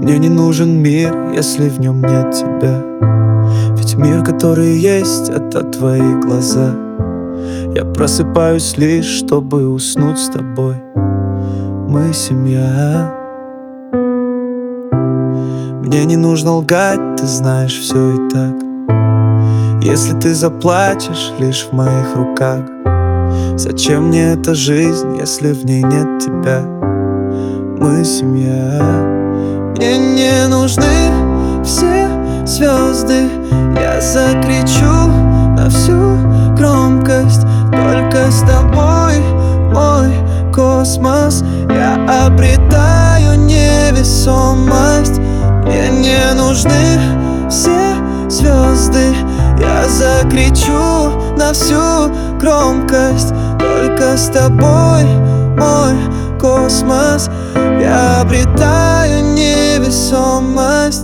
Мне не нужен мир, если в нем нет тебя. Ведь мир, который есть, это твои глаза. Я просыпаюсь лишь, чтобы уснуть с тобой. Мы семья. Мне не нужно лгать, ты знаешь все и так. Если ты заплачешь лишь в моих руках, зачем мне эта жизнь, если в ней нет тебя? Мы семья. Мне не нужны все звезды, я закричу на всю громкость. Только с тобой мой космос, я обретаю невесомость. Мне не нужны все звезды, я закричу на всю громкость. Только с тобой мой космос, я обретаю невесомость.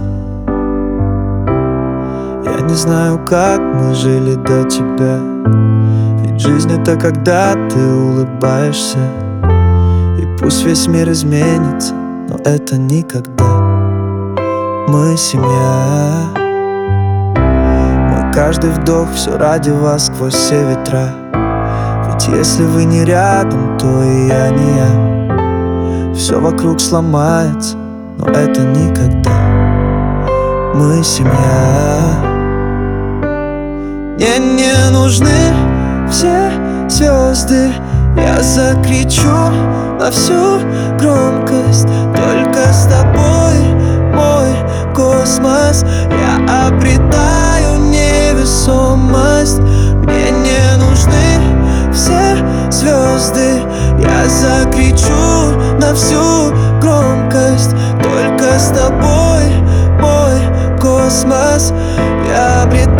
Я не знаю, как мы жили до тебя, ведь жизнь — это когда ты улыбаешься. И пусть весь мир изменится, но это никогда. Мы семья. Мой каждый вдох все ради вас сквозь все ветра. Ведь если вы не рядом, то и я не я. Все вокруг сломается, но это никогда. Мы семья. Мне не нужны все звезды, я закричу на всю громкость. Только с тобой мой космос, я обретаю невесомость. Мне не нужны все звезды, я закричу на всю громкость. Только с тобой мой космос, я обретаю